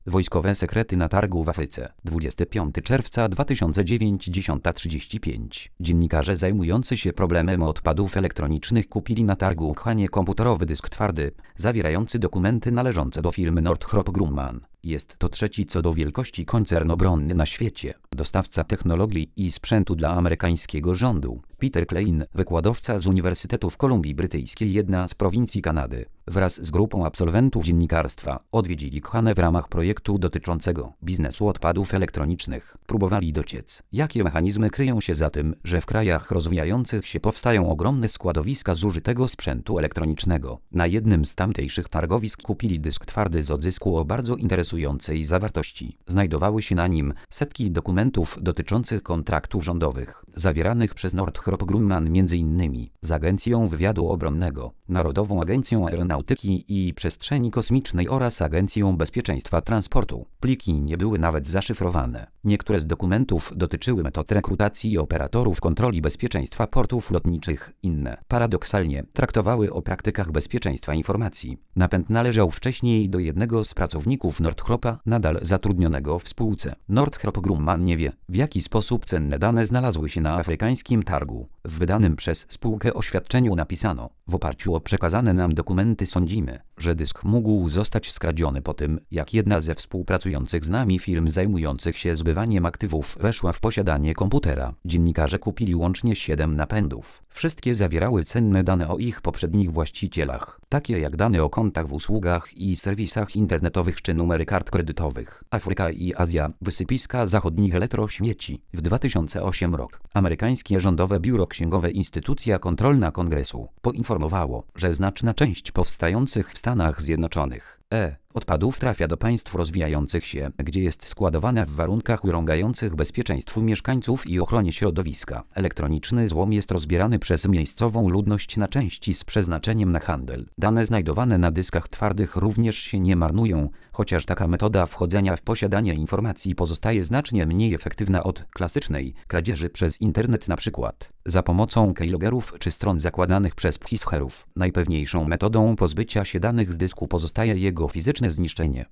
Wojskowe sekrety na targu w Afryce. 25 czerwca 2009, 10:35. Dziennikarze zajmujący się problemem odpadów elektronicznych kupili na targu w Hanie komputerowy dysk twardy, zawierający dokumenty należące do firmy Northrop Grumman. Jest to trzeci co do wielkości koncern obronny na świecie, dostawca technologii i sprzętu dla amerykańskiego rządu. Peter Klein, wykładowca z Uniwersytetu w Kolumbii Brytyjskiej, jedna z prowincji Kanady, wraz z grupą absolwentów dziennikarstwa, odwiedzili Hanę w ramach projektu dotyczącego biznesu odpadów elektronicznych. Próbowali dociec, jakie mechanizmy kryją się za tym, że w krajach rozwijających się powstają ogromne składowiska zużytego sprzętu elektronicznego. Na jednym z tamtejszych targowisk kupili dysk twardy z odzysku o bardzo interesującej zawartości. Znajdowały się na nim setki dokumentów dotyczących kontraktów rządowych, zawieranych przez Northrop Grumman m.in. z Agencją Wywiadu Obronnego, Narodową Agencją Aeronautyki i Przestrzeni Kosmicznej oraz Agencją Bezpieczeństwa Transportu. Pliki nie były nawet zaszyfrowane. Niektóre z dokumentów dotyczyły metod rekrutacji operatorów kontroli bezpieczeństwa portów lotniczych, inne, paradoksalnie, traktowały o praktykach bezpieczeństwa informacji. Napęd należał wcześniej do jednego z pracowników Northropa, nadal zatrudnionego w spółce. Northrop Grumman nie wie, w jaki sposób cenne dane znalazły się na afrykańskim targu. W wydanym przez spółkę oświadczeniu napisano: w oparciu o przekazane nam dokumenty sądzimy, że dysk mógł zostać skradziony po tym, jak jedna ze współpracujących z nami firm zajmujących się zbywaniem aktywów weszła w posiadanie komputera. Dziennikarze kupili łącznie 7 napędów. Wszystkie zawierały cenne dane o ich poprzednich właścicielach, takie jak dane o kontach w usługach i serwisach internetowych czy numery kart kredytowych. Afryka i Azja, wysypiska zachodnich elektrośmieci. W 2008 rok amerykańskie rządowe biuro księgowe Instytucja Kontrolna Kongresu poinformowało, że znaczna część powstających w Stanach Zjednoczonych odpadów trafia do państw rozwijających się, gdzie jest składowana w warunkach urągających bezpieczeństwu mieszkańców i ochronie środowiska. Elektroniczny złom jest rozbierany przez miejscową ludność na części z przeznaczeniem na handel. Dane znajdowane na dyskach twardych również się nie marnują, chociaż taka metoda wchodzenia w posiadanie informacji pozostaje znacznie mniej efektywna od klasycznej kradzieży przez internet, na przykład za pomocą keyloggerów czy stron zakładanych przez pchischerów. Najpewniejszą metodą pozbycia się danych z dysku pozostaje jego fizyczne zniszczenie.